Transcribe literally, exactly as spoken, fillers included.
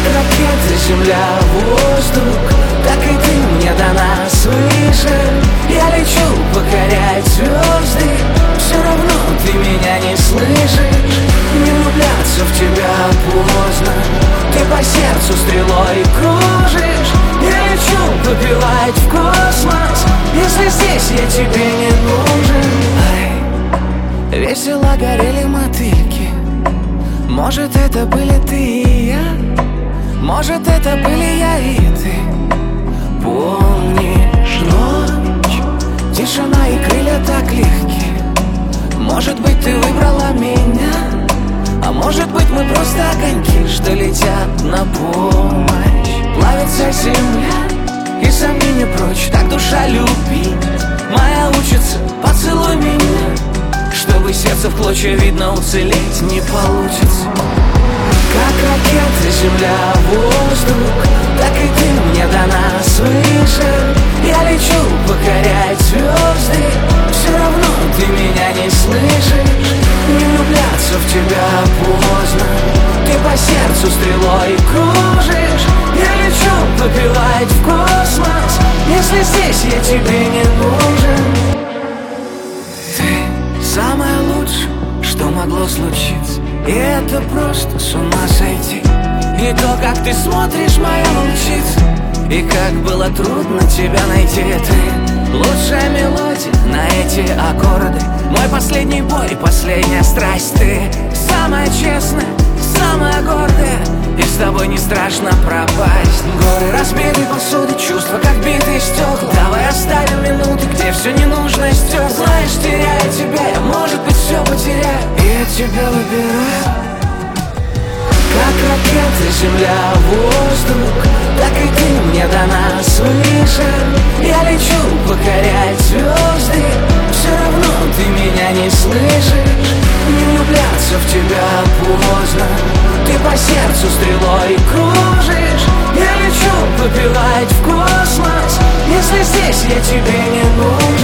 ракета, земля, воздух, так и ты мне дана свыше. Я лечу покорять звезды, все равно ты меня не слышишь. Не влюбляться в тебя поздно, ты по сердцу стрелой кружишь. Я лечу попивать в космос, если здесь я тебе не нужен. Ай, весело горели мотыльки, может, это были ты и я, может, это были я и ты. Помнишь ночь, тишина и крылья так легки. Может быть, ты выбрала меня, а может быть, мы просто огоньки, что летят на помощь. Плавится земля и сомнения прочь, так душа любит моя учится. Поцелуй меня, чтобы сердце в клочья видно уцелеть не получится. Как ракета, земля, воздух, так и ты мне дана свыше. Я лечу покорять звезды, все равно ты меня не слышишь. Не влюбляться в тебя поздно, ты по сердцу стрелой кружишь. Я лечу попивать в космос, если здесь я тебе не нужен. Ты самое лучшее, что могло случиться, и это просто с ума сойти. И то, как ты смотришь, моя волчица, и как было трудно тебя найти. Ты лучшая мелодия на эти аккорды, мой последний бой, последняя страсть. Ты самая честная, самая гордая, и с тобой не страшно пропасть. Горы разбитой посуды, чувства как битые стекла. Давай оставим минуты, где все ненужное стерло. Знаешь, теряя тебя, я, может быть, все потеряю, и я тебя выбираю. Как ракета, земля, воздух, так и ты мне дана свыше. Я лечу покорять звезды, все равно ты меня не слышишь. Не влюбляться в тебя поздно, ты по сердцу стрелой кружишь. Я лечу попивать в космос, если здесь я тебе не нужен.